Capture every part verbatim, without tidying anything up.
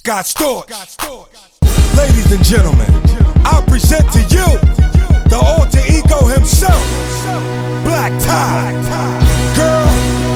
Scott Storch. Ladies and gentlemen, I present to you the alter ego himself, Black Tie. Girl,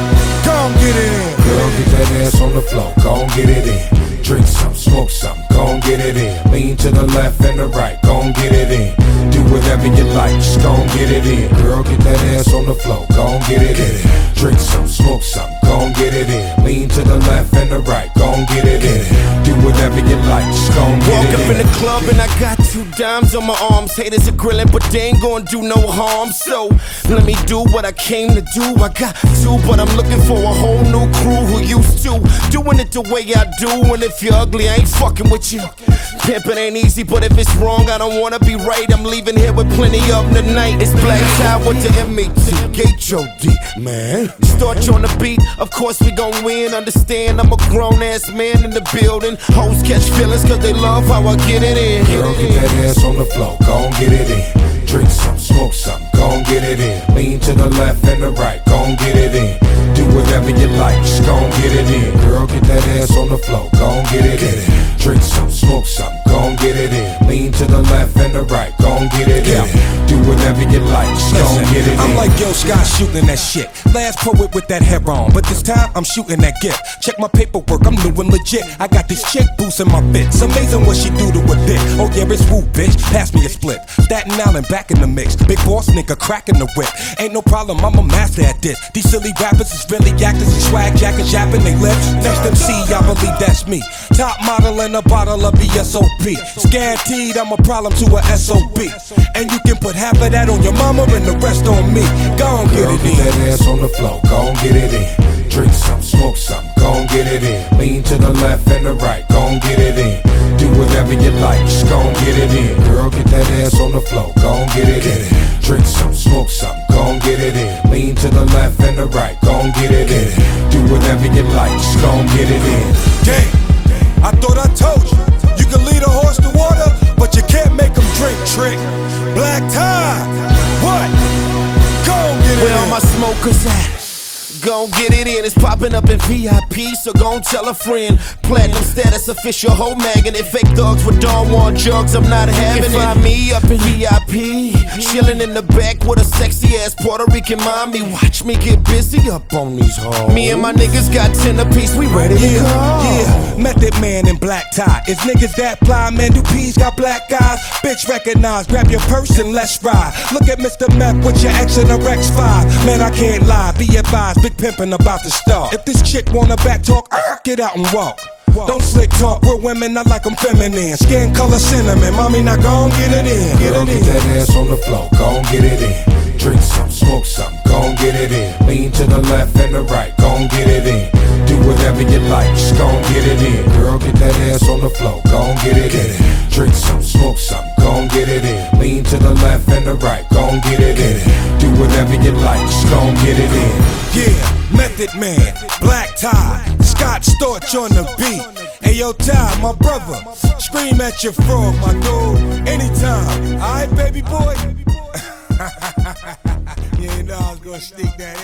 gon' get it in. Girl, get that ass on the floor, gon' get it in. Drink some, smoke some, gon' get it in. Lean to the left and the right, gon' get it in. Do whatever you like, just gon' get it in. Girl, get that ass on the floor, gon' get it in. Drink some, smoke some, gon' get it in. Lean to the left and the right, gon' get it in. Do whatever you like, just gon' get Walk it in. up in the club and I got two dimes on my arms. Haters are grilling, but they ain't gon' do no harm. So let me do what I came to do. I got two, but I'm looking for a whole new crew who used to doing it the way I do. And if you're ugly, I ain't fucking with you. Pimpin' ain't easy, but if it's wrong, I don't wanna be right. I'm leaving here with plenty of them tonight. It's Black Tie with the M A T H O D, man. Starch on the beat, of course we gon' win. Understand, I'm a grown ass man in the building. Hoes catch feelings cause they love how I get it in. Girl, get that ass on the floor, gon' get it in. Drink some, smoke some, gon' get it in. Lean to the left and the right, gon' get it in. Do whatever you like, just gon' get it in. Girl, get that ass on the floor, gon' get it in. Drink some, smoke some, gon' get it in. Lean to the left and the right, gon' get it in. Do whatever you like, just gon' get it in. I'm like Gil Scott shooting that shit. Last poet with that hair on, but this time I'm shooting that gift. Check my paperwork, I'm new and legit. I got this chick boosting my bits. Amazing what she do to a dick. Oh yeah, it's woo, bitch. Pass me a split. Staten Island back in the mix. Big boss nigga cracking the whip. Ain't no problem, I'm a master at this. These silly rappers is really actors and swag jackets yapping they lips. Next M C, I believe that's me. Top model in a bottle of B S O P. Scanteed, I'm a problem to a S O B. And you can put half of that on your mama and the rest on me. Gon' get Girl, it get in. that ass on the floor, gon' get it in. Drink some, smoke some, gon' get it in. Lean to the left and the right, gon' get it in. Do whatever you like, just gon' get it in. Girl, get that ass on the floor, gon' get it in. Drink some, smoke some, gon' get it in. Lean to the left and the right, gon' get it in. Do whatever you like, just gon' get it in. Damn, I thought I told you. You can lead a horse to water, but you can't make him drink, trick. Black Tie, what? Gon' get it Where all in. my smokers at? Gon' get it in, it's popping up in V I P, so gon' tell a friend. Platinum status, official whole magnet. Fake thugs with Don Juan jugs, I'm not having it. Find me up in V I P, chillin' in the back with a sexy ass Puerto Rican mommy. Watch me get busy up on these hoes. Me and my niggas got ten apiece, we ready to Yeah, go. yeah, Method Man in Black Tie. Is niggas that fly, man? Do P's got black eyes? Bitch recognize, grab your purse and let's ride. Look at Mister Meth with your X and a Rex five. Man, I can't lie, be advised, big pimpin' about to start. If this chick wanna back talk, uh, get out and walk. Don't slick talk, real women, I like them feminine. Skin color cinnamon, mommy, now gon' get it in. Get Girl, it get in. that ass on the floor, gon' get it in. Drink some, smoke some, gon' get it in. Lean to the left and the right, gon' get it in. Do whatever you like, just gon' get it in. Girl, get that ass on the floor, gon' get it in. Drink some, smoke some, gon' get it in. Lean to the left and the right, gon' get it in. Do whatever you like, just gon' get it in. Yeah, Method Man, Black Tie, Scott Storch on the beat. Hey yo, Ty, my brother, scream at your frog, my dude, anytime. Alright, baby boy? You know I was gonna sneak that in.